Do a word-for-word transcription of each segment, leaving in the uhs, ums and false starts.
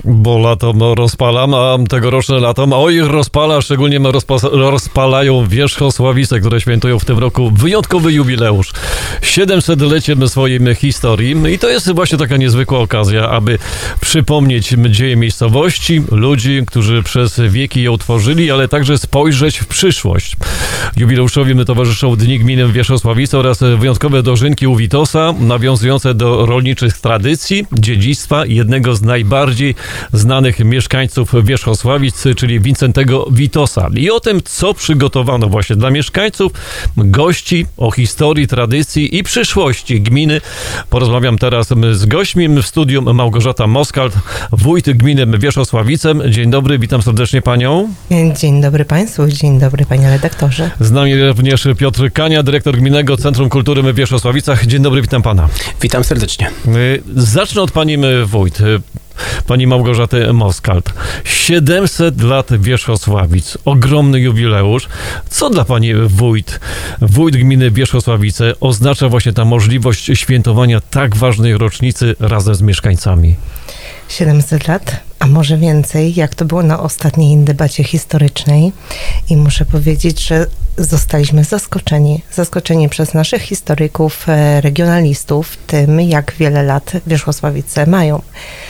Bo lato rozpalam, a tegoroczne lato, oj, rozpala, szczególnie rozpa- rozpalają Wierzchosławice, które świętują w tym roku wyjątkowy jubileusz. siedemsetleciem swojej historii i to jest właśnie taka niezwykła okazja, aby przypomnieć dzieje miejscowości, ludzi, którzy przez wieki ją tworzyli, ale także spojrzeć w przyszłość. Jubileuszowi towarzyszą Dni Gminy Wierzchosławice oraz wyjątkowe dożynki u Witosa, nawiązujące do rolniczych tradycji, dziedzictwa jednego z najbardziej znanych mieszkańców Wierzchosławic, czyli Wincentego Witosa. I o tym, co przygotowano właśnie dla mieszkańców, gości, o historii, tradycji i przyszłości gminy. Porozmawiam teraz z gośćmi w studiu. Małgorzata Moskalt, wójt gminy Wierzchosławice. Dzień dobry, witam serdecznie panią. Dzień dobry państwu, dzień dobry panie redaktorze. Z nami również Piotr Kania, dyrektor Gminnego Centrum Kultury w Wierzchosławicach. Dzień dobry, witam pana. Witam serdecznie. Zacznę od pani wójt. Pani Małgorzaty Moskalt. siedemset lat Wierzchosławic. Ogromny jubileusz. Co dla pani wójt, wójt gminy Wierzchosławice oznacza właśnie ta możliwość świętowania tak ważnej rocznicy razem z mieszkańcami? siedemset lat, a może więcej, jak to było na ostatniej debacie historycznej. I muszę powiedzieć, że zostaliśmy zaskoczeni. Zaskoczeni przez naszych historyków, regionalistów tym, jak wiele lat Wierzchosławice mają.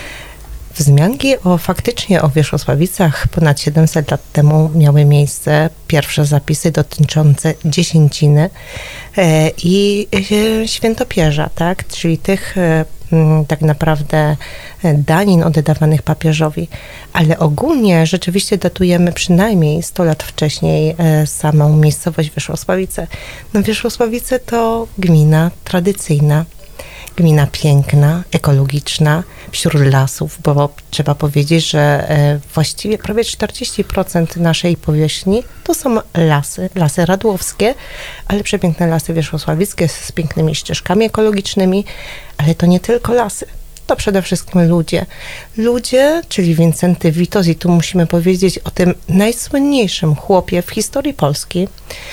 Wzmianki o faktycznie o Wierzchosławicach ponad siedemset lat temu miały miejsce pierwsze zapisy dotyczące dziesięciny e, i e, świętopierza, tak? Czyli tych e, tak naprawdę danin oddawanych papieżowi, ale ogólnie rzeczywiście datujemy przynajmniej sto lat wcześniej e, samą miejscowość Wierzchosławice. No Wierzchosławice to gmina tradycyjna, gmina piękna, ekologiczna, wśród lasów, bo trzeba powiedzieć, że właściwie prawie czterdzieści procent naszej powierzchni to są lasy, lasy radłowskie, ale przepiękne lasy wierzchosławickie z pięknymi ścieżkami ekologicznymi, ale to nie tylko lasy. To przede wszystkim ludzie. Ludzie, czyli Wincenty Witos, i tu musimy powiedzieć o tym najsłynniejszym chłopie w historii Polski,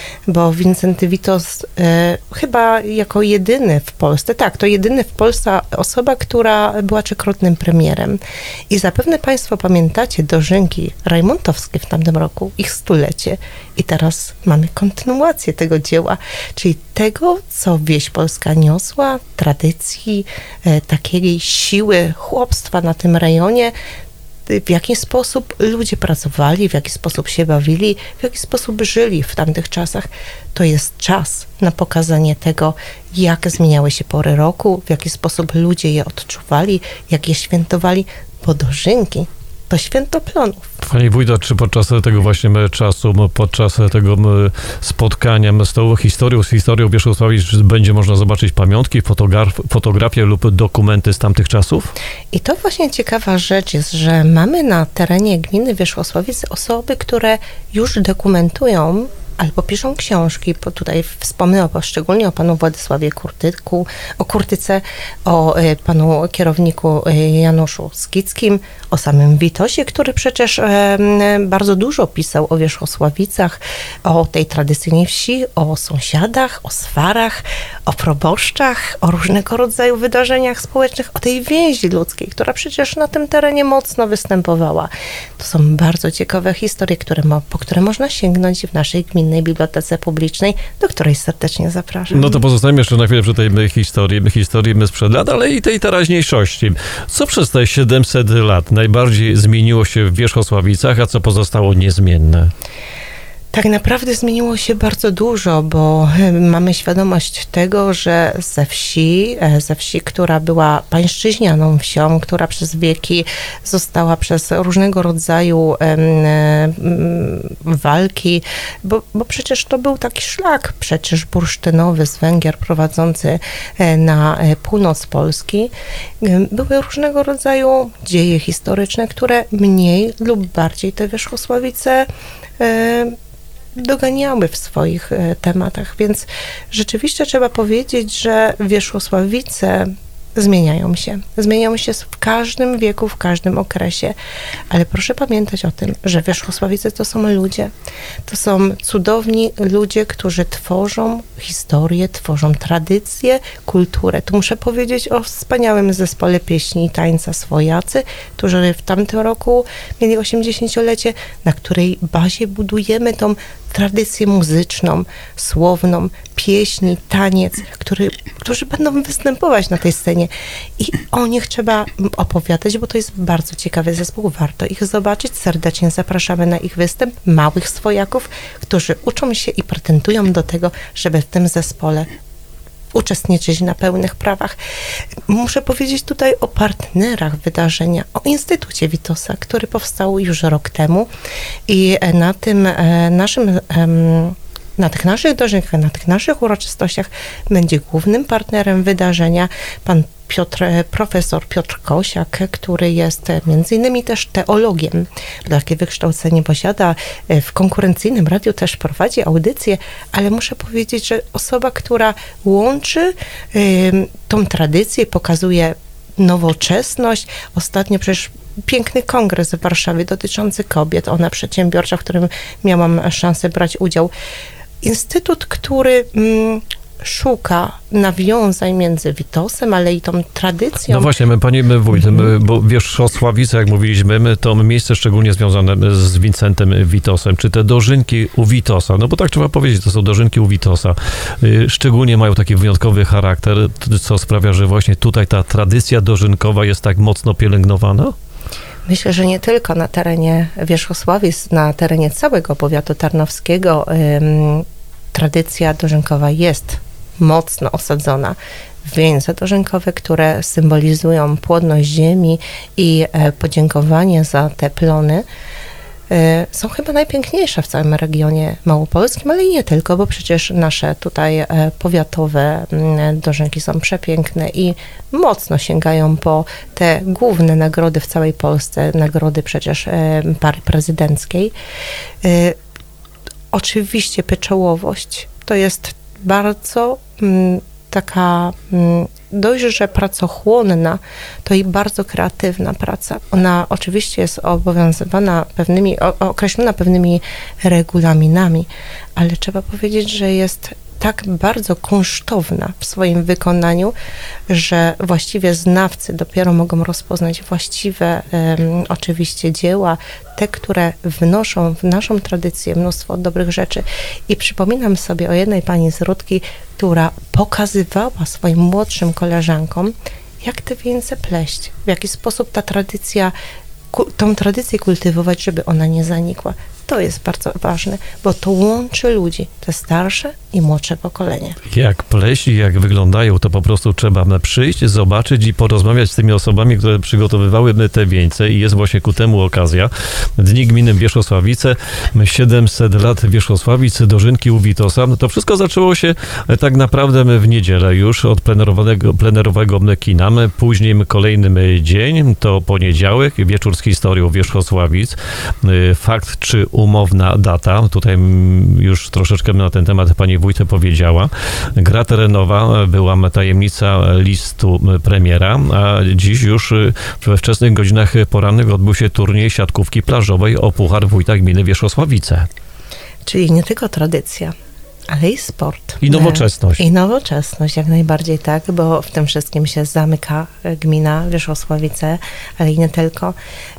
bo Wincenty Witos e, chyba jako jedyny w Polsce, tak, to jedyny w Polsce osoba, która była trzykrotnym premierem. I zapewne państwo pamiętacie dożynki rajmontowskie w tamtym roku, ich stulecie. I teraz mamy kontynuację tego dzieła, czyli tego, co wieś polska niosła, tradycji, e, takiej siły chłopstwa na tym rejonie, w jaki sposób ludzie pracowali, w jaki sposób się bawili, w jaki sposób żyli w tamtych czasach. To jest czas na pokazanie tego, jak zmieniały się pory roku, w jaki sposób ludzie je odczuwali, jak je świętowali, bo dożynki to święto plonów. Pani wójta, czy podczas tego właśnie czasu, podczas tego spotkania z tą historią, z historią Wierzchosławic będzie można zobaczyć pamiątki, fotograf, fotografie lub dokumenty z tamtych czasów? I to właśnie ciekawa rzecz jest, że mamy na terenie gminy Wierzchosławice osoby, które już dokumentują albo piszą książki, bo tutaj wspomnę o, szczególnie o panu Władysławie Kurtyku, o Kurtyce, o y, panu kierowniku y, Januszu Skickim, o samym Witosie, który przecież y, bardzo dużo pisał o Wierzchosławicach, o tej tradycyjnej wsi, o sąsiadach, o swarach, o proboszczach, o różnego rodzaju wydarzeniach społecznych, o tej więzi ludzkiej, która przecież na tym terenie mocno występowała. To są bardzo ciekawe historie, które mo- po które można sięgnąć w naszej gminie Bibliotece Publicznej, do której serdecznie zapraszam. No to pozostajemy jeszcze na chwilę przy tej historii, historii sprzed lat, ale i tej teraźniejszości. Co przez te siedemset lat najbardziej zmieniło się w Wierzchosławicach, a co pozostało niezmienne? Tak naprawdę zmieniło się bardzo dużo, bo mamy świadomość tego, że ze wsi, ze wsi, która była pańszczyźnianą wsią, która przez wieki została przez różnego rodzaju um, walki, bo, bo przecież to był taki szlak przecież bursztynowy z Węgier prowadzący na północ Polski. Były różnego rodzaju dzieje historyczne, które mniej lub bardziej te Wierzchosławice um, doganiały w swoich tematach, więc rzeczywiście trzeba powiedzieć, że Wierzchosławice zmieniają się. Zmieniają się w każdym wieku, w każdym okresie. Ale proszę pamiętać o tym, że Wierzchosławice to są ludzie. To są cudowni ludzie, którzy tworzą historię, tworzą tradycję, kulturę. Tu muszę powiedzieć o wspaniałym zespole pieśni i tańca Swojacy, którzy w tamtym roku mieli osiemdziesięciolecie, na której bazie budujemy tą tradycję muzyczną, słowną, pieśni, taniec, który, którzy będą występować na tej scenie. I o nich trzeba opowiadać, bo to jest bardzo ciekawy zespół. Warto ich zobaczyć. Serdecznie zapraszamy na ich występ małych swojaków, którzy uczą się i pretendują do tego, żeby w tym zespole uczestniczyć na pełnych prawach. Muszę powiedzieć tutaj o partnerach wydarzenia, o Instytucie Witosa, który powstał już rok temu i na tym naszym, na tych naszych dożynkach, na tych naszych uroczystościach będzie głównym partnerem wydarzenia pan Piotr, profesor Piotr Kosiak, który jest między innymi też teologiem. Takie wykształcenie posiada, w konkurencyjnym radiu też prowadzi audycje, ale muszę powiedzieć, że osoba, która łączy y, tą tradycję, pokazuje nowoczesność. Ostatnio przecież piękny kongres w Warszawie dotyczący kobiet, ona przedsiębiorcza, w którym miałam szansę brać udział. Instytut, który mm, szuka nawiązań między Witosem, ale i tą tradycją. No właśnie, my, pani wójt, my, bo Wierzchosławice, jak mówiliśmy, my, to miejsce szczególnie związane z Wincentem Witosem, czy te dożynki u Witosa, no bo tak trzeba powiedzieć, to są dożynki u Witosa, szczególnie mają taki wyjątkowy charakter, co sprawia, że właśnie tutaj ta tradycja dożynkowa jest tak mocno pielęgnowana? Myślę, że nie tylko na terenie Wierzchosławic, na terenie całego powiatu tarnowskiego ym, tradycja dożynkowa jest mocno osadzona. Wieńce dożynkowe, które symbolizują płodność ziemi i e, podziękowanie za te plony, e, są chyba najpiękniejsze w całym regionie małopolskim, ale i nie tylko, bo przecież nasze tutaj e, powiatowe m, dożynki są przepiękne i mocno sięgają po te główne nagrody w całej Polsce, nagrody przecież e, pary prezydenckiej. E, oczywiście pieczołowość to jest bardzo m, taka m, dość, że pracochłonna, to i bardzo kreatywna praca. Ona oczywiście jest obowiązywana pewnymi, o, określona pewnymi regulaminami, ale trzeba powiedzieć, że jest tak bardzo kunsztowna w swoim wykonaniu, że właściwie znawcy dopiero mogą rozpoznać właściwe um, oczywiście dzieła, te, które wnoszą w naszą tradycję mnóstwo dobrych rzeczy. I przypominam sobie o jednej pani z Rudki, która pokazywała swoim młodszym koleżankom, jak te wieńce pleść, w jaki sposób ta tradycja, tą tradycję kultywować, żeby ona nie zanikła. To jest bardzo ważne, bo to łączy ludzi, te starsze i młodsze pokolenie. Jak pleść i jak wyglądają, to po prostu trzeba przyjść, zobaczyć i porozmawiać z tymi osobami, które przygotowywały te wieńce i jest właśnie ku temu okazja. Dni Gminy Wierzchosławice, siedemset lat Wierzchosławic, dożynki u Witosa. To wszystko zaczęło się tak naprawdę w niedzielę już od plenerowego, plenerowego kina. Później kolejny dzień to poniedziałek, wieczór z historią Wierzchosławic. Fakt czy umowna data. Tutaj już troszeczkę na ten temat pani wójt powiedziała. Gra terenowa była tajemnica listu premiera, a dziś już we wczesnych godzinach porannych odbył się turniej siatkówki plażowej o Puchar Wójta Gminy Wierzchosławice. Czyli nie tylko tradycja, ale i sport. I nowoczesność. I nowoczesność, jak najbardziej tak, bo w tym wszystkim się zamyka gmina Wierzchosławice, ale i nie tylko.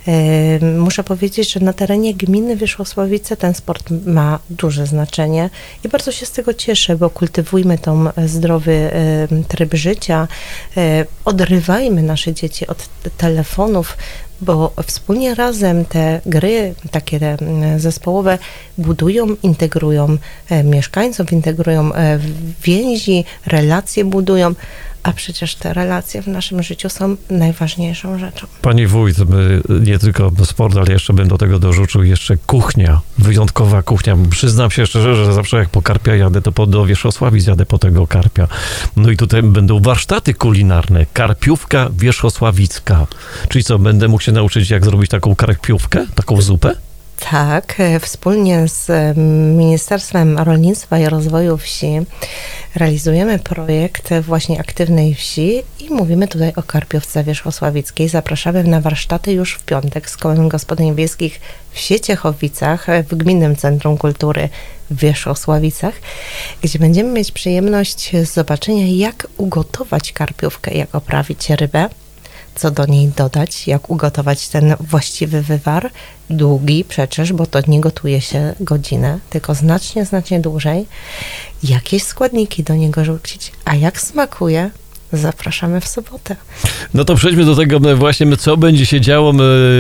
Muszę powiedzieć, że na terenie gminy Wierzchosławice ten sport ma duże znaczenie i bardzo się z tego cieszę, bo kultywujmy tą zdrowy tryb życia, odrywajmy nasze dzieci od telefonów, bo wspólnie razem te gry, takie te zespołowe budują, integrują mieszkańców, integrują więzi, relacje budują, a przecież te relacje w naszym życiu są najważniejszą rzeczą. Pani wójt, nie tylko sport, ale jeszcze bym do tego dorzucił jeszcze kuchnia, wyjątkowa kuchnia. Przyznam się szczerze, że zawsze jak po karpia jadę, to po, do Wierzchosławic jadę po tego karpia. No i tutaj będą warsztaty kulinarne, karpiówka wierzchosławicka. Czyli co, będę mógł się nauczyć, jak zrobić taką karpiówkę, taką zupę? Tak, wspólnie z Ministerstwem Rolnictwa i Rozwoju Wsi realizujemy projekt właśnie Aktywnej Wsi i mówimy tutaj o karpiówce wierzchosławickiej. Zapraszamy na warsztaty już w piątek z Kołem Gospodyń Wiejskich w Sieciechowicach, w Gminnym Centrum Kultury w Wierzchosławicach, gdzie będziemy mieć przyjemność zobaczenia, jak ugotować karpiówkę, jak oprawić rybę, co do niej dodać, jak ugotować ten właściwy wywar, długi przecież, bo to nie gotuje się godzinę, tylko znacznie, znacznie dłużej. Jakieś składniki do niego rzucić, a jak smakuje, zapraszamy w sobotę. No to przejdźmy do tego właśnie, co będzie się działo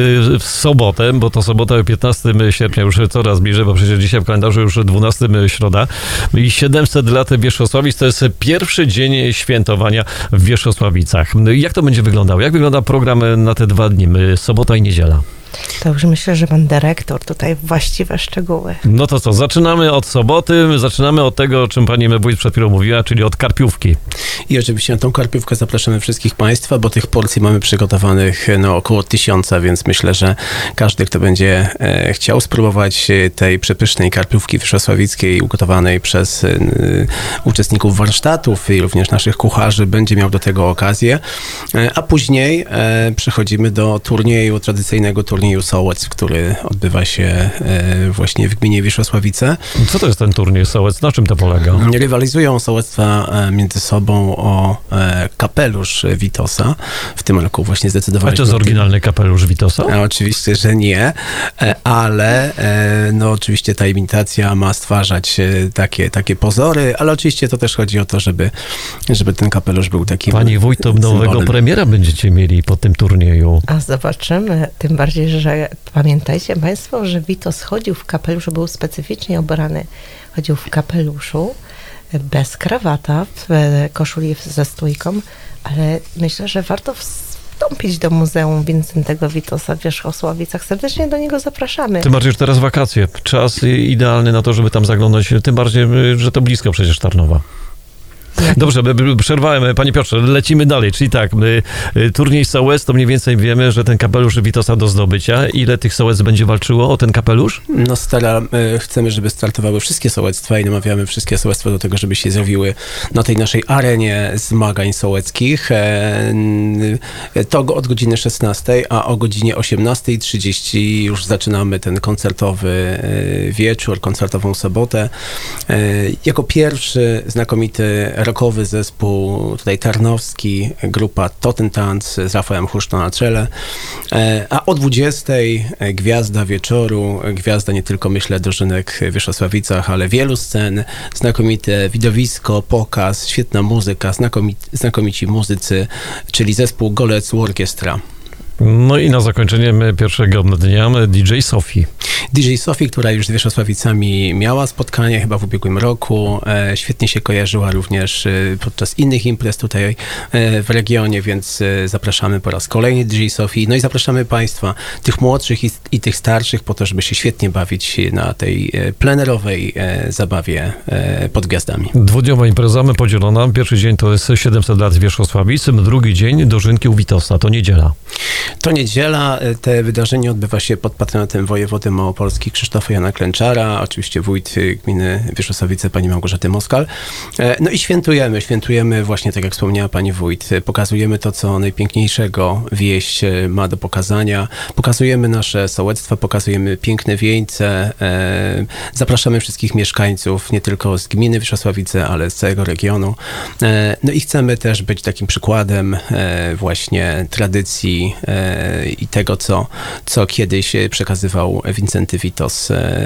w sobotę, bo to sobota piętnastego sierpnia już coraz bliżej, bo przecież dzisiaj w kalendarzu już dwunastego środa i siedemset lat Wierzchosławic to jest pierwszy dzień świętowania w Wierzchosławicach. Jak to będzie wyglądało? Jak wygląda program na te dwa dni, sobota i niedziela? To już myślę, że pan dyrektor tutaj właściwe szczegóły. No to co, zaczynamy od soboty, zaczynamy od tego, o czym pani wójt przed chwilą mówiła, czyli od karpiówki. I oczywiście na tą karpiówkę zapraszamy wszystkich państwa, bo tych porcji mamy przygotowanych no, około tysiąca, więc myślę, że każdy, kto będzie e, chciał spróbować tej przepysznej karpiówki wierzchosławickiej ugotowanej przez e, uczestników warsztatów i również naszych kucharzy, będzie miał do tego okazję. E, a później e, przechodzimy do turnieju, tradycyjnego turnieju Sołec, który odbywa się e, właśnie w gminie Wierzchosławice. Co to jest ten turniej Sołec? Na czym to polega? Rywalizują sołectwa między sobą o e, kapelusz Witosa. W tym roku właśnie zdecydowaliśmy. A to jest oryginalny kapelusz Witosa? A oczywiście, że nie, e, ale e, no oczywiście ta imitacja ma stwarzać e, takie, takie pozory, ale oczywiście to też chodzi o to, żeby, żeby ten kapelusz był taki. Pani wójt, to nowego premiera będziecie mieli po tym turnieju. A zobaczymy, tym bardziej, że pamiętajcie państwo, że Witos chodził w kapeluszu, był specyficznie ubrany. Chodził w kapeluszu, bez krawata, w koszuli ze stójką, ale myślę, że warto wstąpić do Muzeum Wincentego Witosa w Wierzchosławicach. Serdecznie do niego zapraszamy. Tym bardziej, że teraz wakacje. Czas idealny na to, żeby tam zaglądać. Tym bardziej, że to blisko przecież Tarnowa. Dobrze, przerwałem. Panie Piotrze, lecimy dalej. Czyli tak, turniej Sołec, to mniej więcej wiemy, że ten kapelusz Witosa do zdobycia. Ile tych sołec będzie walczyło o ten kapelusz? No stara, chcemy, żeby startowały wszystkie sołectwa i namawiamy wszystkie sołectwa do tego, żeby się zjawiły na tej naszej arenie zmagań sołeckich. To od godziny szesnastej, a o godzinie osiemnastej trzydzieści już zaczynamy ten koncertowy wieczór, koncertową sobotę. Jako pierwszy znakomity rockowy zespół tutaj tarnowski, grupa Totentanz z Rafałem Husztą na czele, a o dwudziestej gwiazda wieczoru, gwiazda nie tylko myślę dożynek w Wierzchosławicach, ale wielu scen, znakomite widowisko, pokaz, świetna muzyka, znakomici, znakomici muzycy, czyli zespół Golec Orkiestra. No i na zakończenie pierwszego dnia D J Sophie. D J Sophie, która już z Wierzchosławicami miała spotkanie chyba w ubiegłym roku, e, świetnie się kojarzyła również e, podczas innych imprez tutaj e, w regionie, więc e, zapraszamy po raz kolejny D J Sophie. No i zapraszamy państwa, tych młodszych i, i tych starszych, po to, żeby się świetnie bawić na tej e, plenerowej e, zabawie e, pod gwiazdami. Dwudniowa impreza podzielona. Pierwszy dzień to jest siedemset lat Wierzchosławic, drugi dzień dożynki u Witosa, to niedziela. To niedziela, te wydarzenie odbywa się pod patronatem wojewody małopolski Krzysztofa Jana Klęczara, oczywiście wójt gminy Wierzchosławice pani Małgorzaty Moskal. No i świętujemy, świętujemy właśnie tak jak wspomniała pani wójt, pokazujemy to, co najpiękniejszego wieś ma do pokazania, pokazujemy nasze sołectwa, pokazujemy piękne wieńce, zapraszamy wszystkich mieszkańców, nie tylko z gminy Wierzchosławice, ale z całego regionu. No i chcemy też być takim przykładem właśnie tradycji i tego, co, co kiedyś przekazywał Wincenty Witos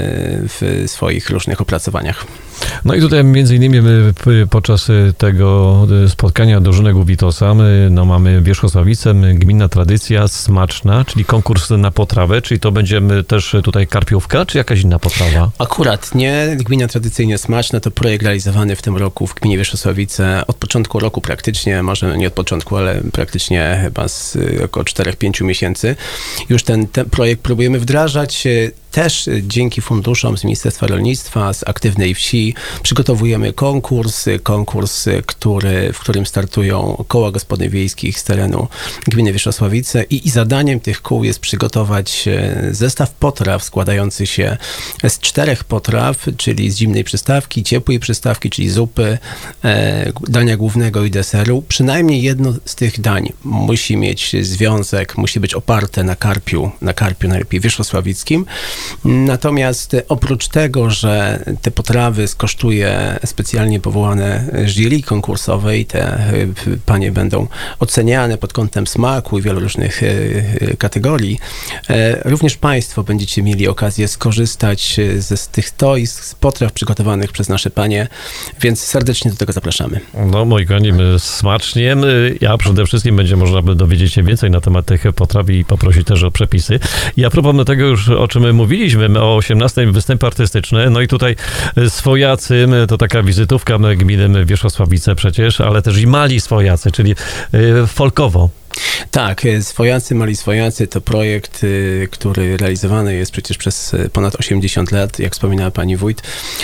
w swoich różnych opracowaniach. No i tutaj między innymi my podczas tego spotkania dożynek u Witosa no mamy Wierzchosławice, gminna tradycja smaczna, czyli konkurs na potrawę, czyli to będziemy też tutaj karpiówka, czy jakaś inna potrawa? Akurat nie. Gmina tradycyjnie smaczna to projekt realizowany w tym roku w gminie Wierzchosławice od początku roku praktycznie, może nie od początku, ale praktycznie chyba z około czterech pięciu miesięcy. Już ten, ten projekt próbujemy wdrażać. też dzięki funduszom z Ministerstwa Rolnictwa, z Aktywnej Wsi przygotowujemy konkurs, konkurs, który, w którym startują koła gospodyń wiejskich z terenu gminy Wierzchosławice i, i zadaniem tych kół jest przygotować zestaw potraw składający się z czterech potraw, czyli z zimnej przystawki, ciepłej przystawki, czyli zupy, e, dania głównego i deseru. Przynajmniej jedno z tych dań musi mieć związek, musi być oparte na karpiu, na karpiu najlepiej wierzchosławickim. Natomiast oprócz tego, że te potrawy skosztuje specjalnie powołane jury konkursowej, te panie będą oceniane pod kątem smaku i wielu różnych kategorii, również państwo będziecie mieli okazję skorzystać ze z tych stoi, z potraw przygotowanych przez nasze panie, więc serdecznie do tego zapraszamy. No, moi kochani, smacznie. Ja przede wszystkim będzie można by dowiedzieć się więcej na temat tych potraw i poprosić też o przepisy. I a propos tego już, o czym mówiliśmy, o osiemnastym występy artystyczne, no i tutaj swojacy, to taka wizytówka gminy Wierzchosławice przecież, ale też i mali swojacy, czyli folkowo. Tak, Swojacy, Mali Swojacy to projekt, który realizowany jest przecież przez ponad osiemdziesiąt lat, jak wspominała pani wójt.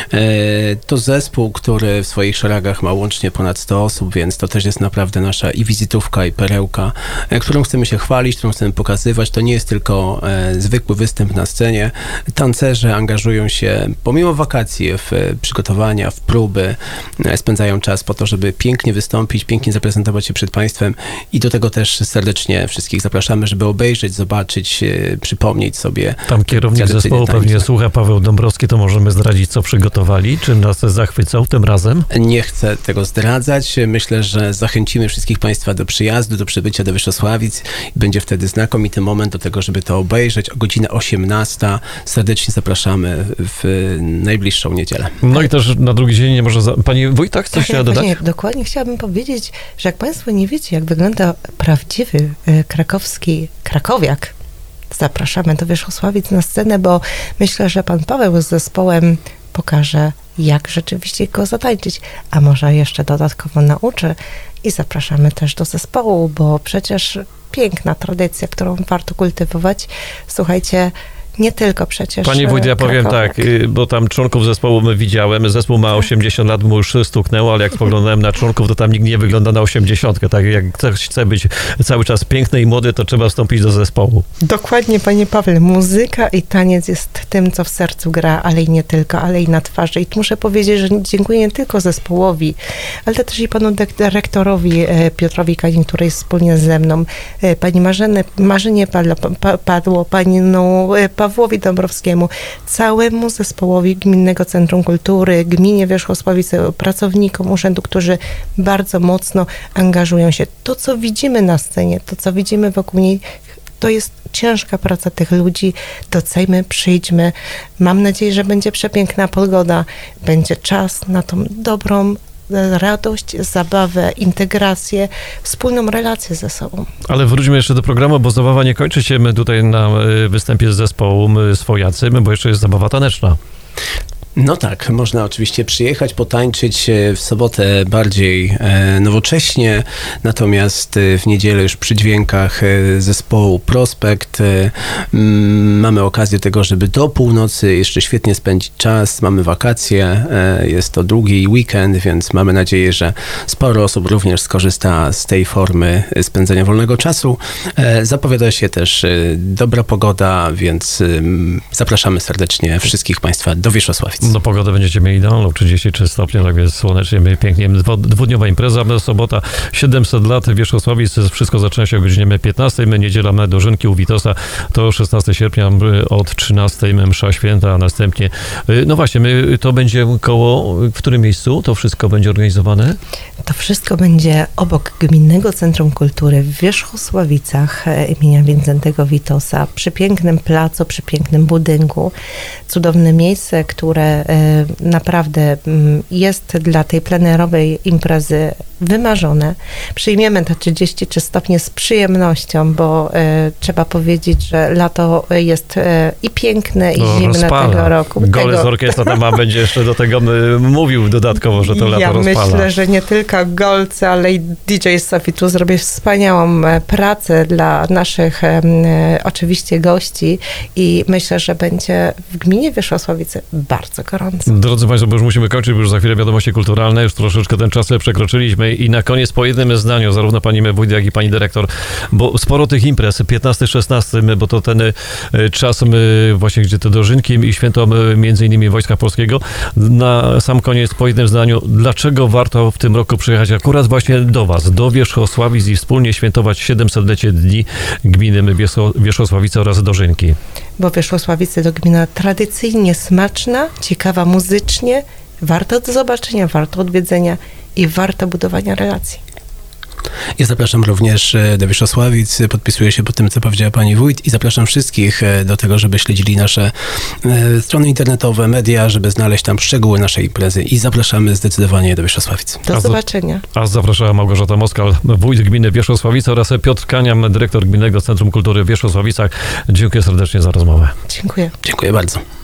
To zespół, który w swoich szeregach ma łącznie ponad sto osób, więc to też jest naprawdę nasza i wizytówka, i perełka, którą chcemy się chwalić, którą chcemy pokazywać. To nie jest tylko zwykły występ na scenie. Tancerze angażują się pomimo wakacji w przygotowania, w próby, spędzają czas po to, żeby pięknie wystąpić, pięknie zaprezentować się przed państwem i do tego też serdecznie wszystkich zapraszamy, żeby obejrzeć, zobaczyć, przypomnieć sobie. Tam kierownik zespołu pewnie słucha, Paweł Dąbrowski, to możemy zdradzić, co przygotowali? Czy nas zachwycał tym razem? Nie chcę tego zdradzać. Myślę, że zachęcimy wszystkich państwa do przyjazdu, do przybycia do Wierzchosławic. Będzie wtedy znakomity moment do tego, żeby to obejrzeć. O godzina osiemnasta serdecznie zapraszamy w najbliższą niedzielę. No i też na drugi dzień nie może... Za... Pani Wójtak, coś tak, chciała dodać? Nie, dokładnie chciałabym powiedzieć, że jak państwo nie wiecie, jak wygląda prawdziwy krakowski krakowiak, zapraszamy do Wierzchosławic na scenę, bo myślę, że pan Paweł z zespołem pokaże, jak rzeczywiście go zatańczyć, a może jeszcze dodatkowo nauczy i zapraszamy też do zespołu, bo przecież piękna tradycja, którą warto kultywować. Słuchajcie, nie tylko przecież. Pani wójt, ja powiem Krakowiak. tak, bo tam członków zespołu my widziałem. Zespół ma osiemdziesiąt lat, mu już stuknęło, ale jak spoglądałem na członków, to tam nikt nie wygląda na osiemdziesiątkę. Tak, jak ktoś chce być cały czas piękny i młody, to trzeba wstąpić do zespołu. Dokładnie, panie Pawle. Muzyka i taniec jest tym, co w sercu gra, ale i nie tylko, ale i na twarzy. I tu muszę powiedzieć, że dziękuję nie tylko zespołowi, ale też i panu dyrektorowi Piotrowi Kanin, który jest wspólnie ze mną, pani Marzeny, Marzenie padło, padło pani no, Pawłowi Dąbrowskiemu, całemu zespołowi Gminnego Centrum Kultury, Gminie Wierzchosławice, pracownikom urzędu, którzy bardzo mocno angażują się. To, co widzimy na scenie, to, co widzimy wokół niej, to jest ciężka praca tych ludzi. Docejmy, przyjdźmy. Mam nadzieję, że będzie przepiękna pogoda, będzie czas na tą dobrą radość, zabawę, integrację, wspólną relację ze sobą. Ale wróćmy jeszcze do programu, bo zabawa nie kończy się my tutaj na występie z zespołu Swojacy, bo jeszcze jest zabawa taneczna. No tak, można oczywiście przyjechać, potańczyć w sobotę bardziej e, nowocześnie, natomiast w niedzielę już przy dźwiękach zespołu Prospekt e, m, mamy okazję do tego, żeby do północy jeszcze świetnie spędzić czas, mamy wakacje, e, jest to długi weekend, więc mamy nadzieję, że sporo osób również skorzysta z tej formy spędzenia wolnego czasu. E, zapowiada się też e, dobra pogoda, więc e, zapraszamy serdecznie wszystkich państwa do Wierzchosławic. No pogodę będziecie mieli idealną, trzydzieści trzy stopnie, tak więc słonecznie, pięknie. Dwudniowa impreza, sobota, siedemset lat Wierzchosławic, wszystko zaczyna się o godzinie piętnastej, my niedziela dożynki u Witosa, to szesnastego sierpnia od trzynastej msza święta, a następnie, no właśnie, my, to będzie koło, w którym miejscu to wszystko będzie organizowane? To wszystko będzie obok Gminnego Centrum Kultury w Wierzchosławicach imienia Wincentego Witosa, przy pięknym placu, przy pięknym budynku, cudowne miejsce, które e, naprawdę mm, jest dla tej plenerowej imprezy wymarzone. Przyjmiemy te trzydzieści trzy stopnie z przyjemnością, bo e, trzeba powiedzieć, że lato jest e, i piękne, i No, zimne rozpala. tego roku. Gole Tego- z orkiestra tam ma, będzie jeszcze do tego y, mówił dodatkowo, że to lato ja rozpala. myślę, że nie tylko Golcy, ale i D J Sophie tu zrobi wspaniałą e, pracę dla naszych em, e, oczywiście gości i myślę, że będzie w gminie Wierzchosławice bardzo gorąco. Drodzy Państwo, bo już musimy kończyć, bo już za chwilę wiadomości kulturalne, już troszeczkę ten czas przekroczyliśmy i na koniec po jednym zdaniu, zarówno pani wójt, jak i pani dyrektor, bo sporo tych imprez, piętnasty szesnasty, bo to ten y, czas y, właśnie, gdzie te dożynki i święto y, między innymi Wojska Polskiego. Na sam koniec po jednym zdaniu, dlaczego warto w tym roku przyjechać akurat właśnie do Was, do Wierzchosławic i wspólnie świętować siedemsetlecie Dni Gminy Wierzcho- Wierzchosławice oraz Dożynki? Bo Wierzchosławice to gmina tradycyjnie smaczna, ciekawa muzycznie, warto do zobaczenia, warto odwiedzenia i warto budowania relacji. Ja zapraszam również e, do Wierzchosławic, podpisuję się pod tym, co powiedziała pani wójt i zapraszam wszystkich e, do tego, żeby śledzili nasze e, strony internetowe, media, żeby znaleźć tam szczegóły naszej imprezy i zapraszamy zdecydowanie do Wierzchosławic. Do A za- zobaczenia. A zapraszała Małgorzata Moskal, wójt gminy Wierzchosławice oraz Piotr Kaniam, dyrektor Gminnego Centrum Kultury w Wierzchosławicach. Dziękuję serdecznie za rozmowę. Dziękuję. Dziękuję bardzo.